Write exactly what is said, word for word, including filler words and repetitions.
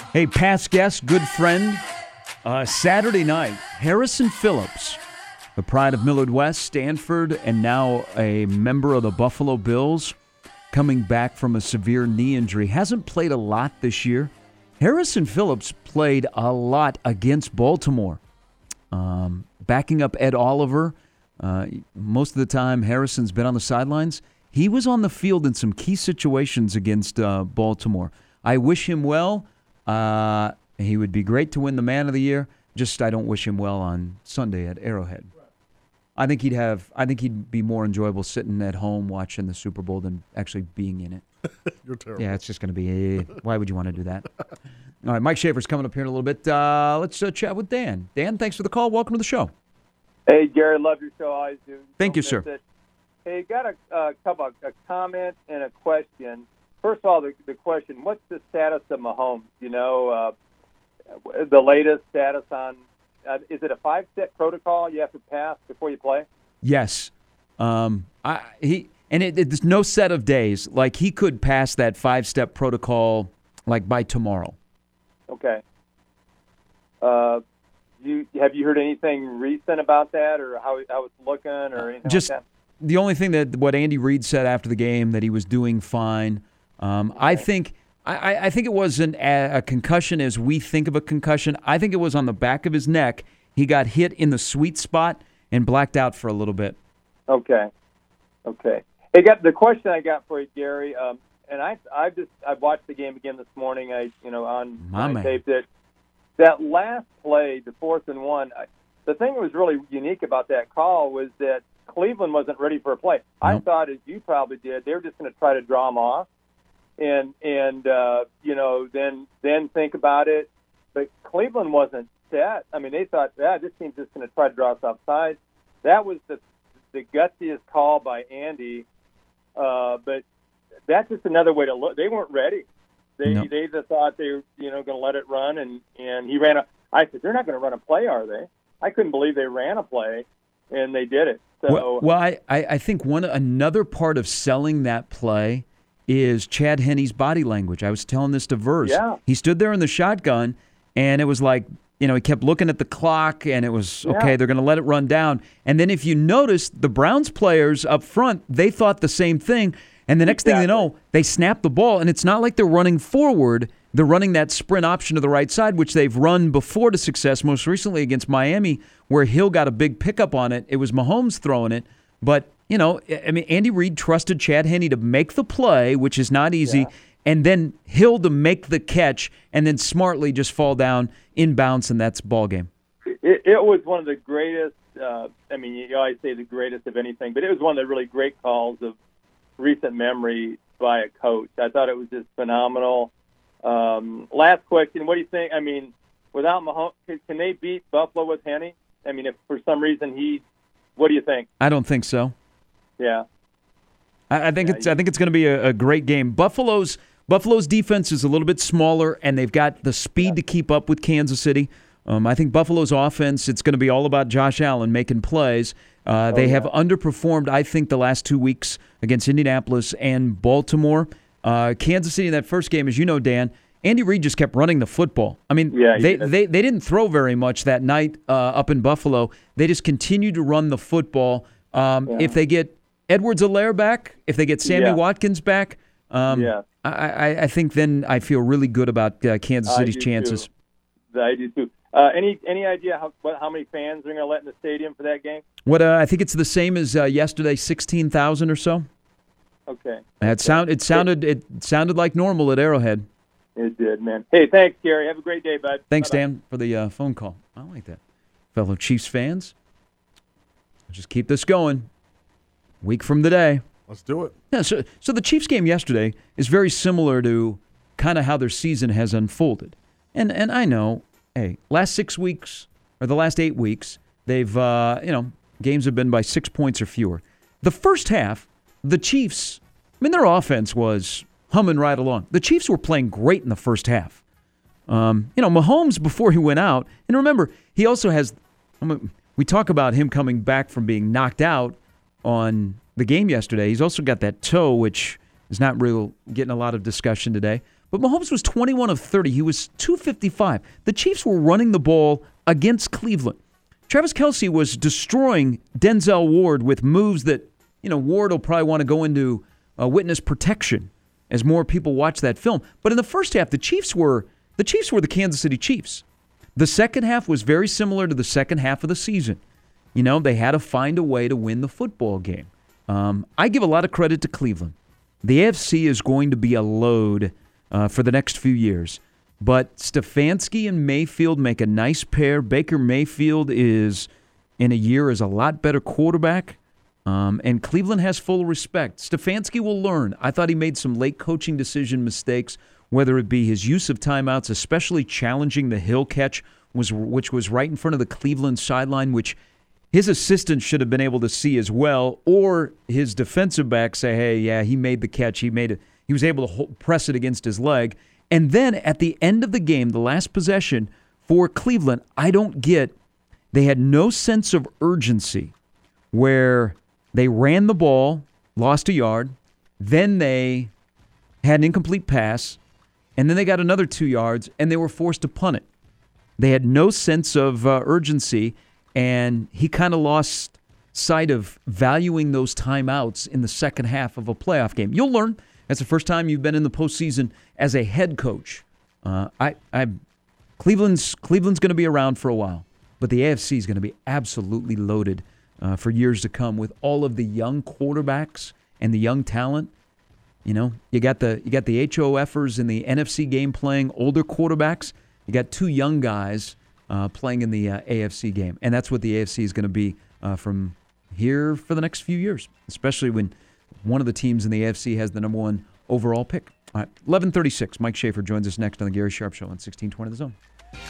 Hey, past guest, good friend. Uh, Saturday night, Harrison Phillips, the pride of Millard West, Stanford, and now a member of the Buffalo Bills, coming back from a severe knee injury. Hasn't played a lot this year. Harrison Phillips played a lot against Baltimore, um, backing up Ed Oliver. Uh, most of the time, Harrison's been on the sidelines. He was on the field in some key situations against uh, Baltimore. I wish him well. Uh, he would be great to win the Man of the Year. Just I don't wish him well on Sunday at Arrowhead. I think he'd have. I think he'd be more enjoyable sitting at home watching the Super Bowl than actually being in it. You're terrible. Yeah, it's just going to be. Why would you want to do that? All right, Mike Schaefer's coming up here in a little bit. Uh, let's uh, chat with Dan. Dan, thanks for the call. Welcome to the show. Hey, Gary, love your show. Always do. Thank Don't you, sir. it. Hey, got a uh, couple a comment and a question. First of all, the, the question: what's the status of Mahomes? You know, uh, the latest status on uh, is it a five-step protocol you have to pass before you play? Yes. Um, I, he and it, it's no set of days. Like he could pass that five-step protocol like by tomorrow. Okay. Uh, you have you heard anything recent about that, or how how it's looking, or anything Just like that? The only thing that what Andy Reid said after the game that he was doing fine. Um, I think I, I think it was an, a, a concussion as we think of a concussion. I think it was on the back of his neck. He got hit in the sweet spot and blacked out for a little bit. Okay, okay. Hey, got the question I got for you, Gary. Um, and I I just I watched the game again this morning. I you know on My I man. taped it. That last play, the fourth and one. I, the thing that was really unique about that call was that Cleveland wasn't ready for a play. I Nope. thought, as you probably did, they were just going to try to draw him off. And and uh, you know then then think about it, but Cleveland wasn't set. I mean, they thought, yeah, this team's just going to try to draw us offside. That was the the gutsiest call by Andy, uh, but that's just another way to look. They weren't ready. They No. they just thought they were you know going to let it run, and and he ran a. I said, they're not going to run a play, are they? I couldn't believe they ran a play, and they did it. So Well, well I, I I think one another part of selling that play is Chad Henne's body language. I was telling this to Verse. Yeah. He stood there in the shotgun, and it was like, you know, he kept looking at the clock, and it was, okay, Yeah. they're going to let it run down. And then if you notice, the Browns players up front, they thought the same thing. And the next thing they know, they snap the ball, and it's not like they're running forward. They're running that sprint option to the right side, which they've run before to success, most recently against Miami, where Hill got a big pickup on it. It was Mahomes throwing it. But, you know, I mean, Andy Reid trusted Chad Henne to make the play, which is not easy, Yeah. and then Hill to make the catch, and then smartly just fall down inbounds, and that's ball game. It, it was one of the greatest, uh, I mean, you always say the greatest of anything, but it was one of the really great calls of recent memory by a coach. I thought it was just phenomenal. Um, last question, what do you think? I mean, without Mahomes, can, can they beat Buffalo with Henne? I mean, if for some reason he, what do you think? I don't think so. Yeah. I, I think Yeah, it's you- I think it's going to be a, a great game. Buffalo's Buffalo's defense is a little bit smaller, and they've got the speed to keep up with Kansas City. Um, I think Buffalo's offense, it's going to be all about Josh Allen making plays. Uh, they yeah. have underperformed, I think, the last two weeks against Indianapolis and Baltimore. Uh, Kansas City in that first game, as you know, Dan, Andy Reid just kept running the football. I mean, Yeah, he they, did. they they didn't throw very much that night uh, up in Buffalo. They just continued to run the football. Um, Yeah. If they get Edwards-Helaire back, if they get Sammy Yeah. Watkins back, um, Yeah. I, I, I think then I feel really good about uh, Kansas I City's do chances. Too. I do too. Uh, any any idea how what, how many fans they're going to let in the stadium for that game? What uh, I think it's the same as uh, yesterday, sixteen thousand or so. Okay. It sound it sounded it sounded like normal at Arrowhead. It did, man. Hey, thanks, Gary. Have a great day, bud. Thanks, Bye-bye. Dan, for the uh, phone call. I like that, fellow Chiefs fans. Just keep this going. Week from today. Let's do it. Yeah, so, so the Chiefs game yesterday is very similar to kind of how their season has unfolded. And and I know, hey, last six weeks or the last eight weeks, they've, uh, you know, games have been by six points or fewer. The first half, the Chiefs, I mean, their offense was humming right along. The Chiefs were playing great in the first half. Um, you know, Mahomes, before he went out, and remember, he also has, I mean, we talk about him coming back from being knocked out on the game yesterday. He's also got that toe, which is not real getting a lot of discussion today. But Mahomes was twenty-one of thirty. He was two fifty-five. The Chiefs were running the ball against Cleveland. Travis Kelce was destroying Denzel Ward with moves that, you know, Ward will probably want to go into uh, witness protection as more people watch that film. But in the first half, the Chiefs were the Chiefs were the Kansas City Chiefs. The second half was very similar to the second half of the season. You know, they had to find a way to win the football game. Um, I give a lot of credit to Cleveland. The A F C is going to be a load uh, for the next few years. But Stefanski and Mayfield make a nice pair. Baker Mayfield is, in a year, is a lot better quarterback. Um, and Cleveland has full respect. Stefanski will learn. I thought he made some late coaching decision mistakes, whether it be his use of timeouts, especially challenging the Hill catch, was which was right in front of the Cleveland sideline, which his assistant should have been able to see as well, or his defensive back say, hey, yeah, he made the catch. He made it. He was able to hold, press it against his leg. And then at the end of the game, the last possession for Cleveland, I don't get, they had no sense of urgency where they ran the ball, lost a yard, then they had an incomplete pass, and then they got another two yards, and they were forced to punt it. They had no sense of uh, urgency, and he kind of lost sight of valuing those timeouts in the second half of a playoff game. You'll learn. That's the first time you've been in the postseason as a head coach. Uh, I, I, Cleveland's Cleveland's going to be around for a while, but the A F C is going to be absolutely loaded uh, for years to come with all of the young quarterbacks and the young talent. You know, you got the you got the HOFers in the N F C game playing older quarterbacks. You got two young guys uh, playing in the uh, A F C game, and that's what the A F C is going to be uh, from here for the next few years, especially when one of the teams in the A F C has the number one overall pick. All right, eleven thirty-six. Mike Schaefer joins us next on the Gary Sharp Show on sixteen twenty The Zone.